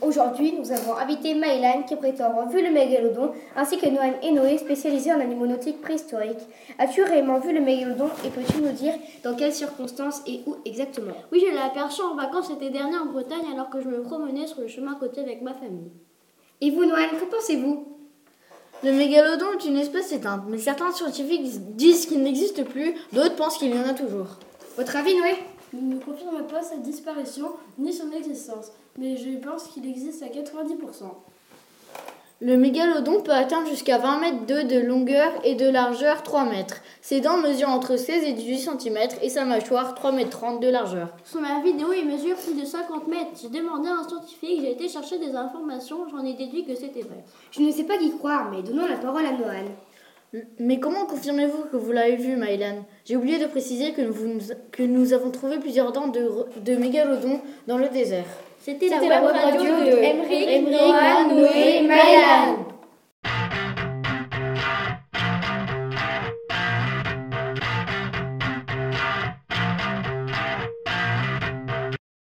Aujourd'hui, nous avons invité Maëlan qui prétend avoir vu le mégalodon, ainsi que Noan et Noé spécialisés en animaux nautiques préhistoriques. As-tu réellement vu le mégalodon et peux-tu nous dire dans quelles circonstances et où exactement? Oui, je l'ai aperçu en vacances l'été dernier en Bretagne alors que je me promenais sur le chemin à côté avec ma famille. Et vous, Noan, que pensez-vous? Le mégalodon est une espèce éteinte, mais certains scientifiques disent qu'il n'existe plus, d'autres pensent qu'il y en a toujours. Votre avis, Noé? Je ne confirme pas sa disparition ni son existence, mais je pense qu'il existe à 90%. Le mégalodon peut atteindre jusqu'à 20 mètres de longueur et de largeur 3 mètres. Ses dents mesurent entre 16 et 18 cm et sa mâchoire 3,30 mètres de largeur. Sur ma vidéo, il mesure plus de 50 mètres. J'ai demandé à un scientifique, j'ai été chercher des informations, j'en ai déduit que c'était vrai. Je ne sais pas qui croire, mais donnons la parole à Noan. Mais comment confirmez-vous que vous l'avez vu, Maëlan? J'ai oublié de préciser que nous avons trouvé plusieurs dents de mégalodon dans le désert. C'était la web radio de Emeric,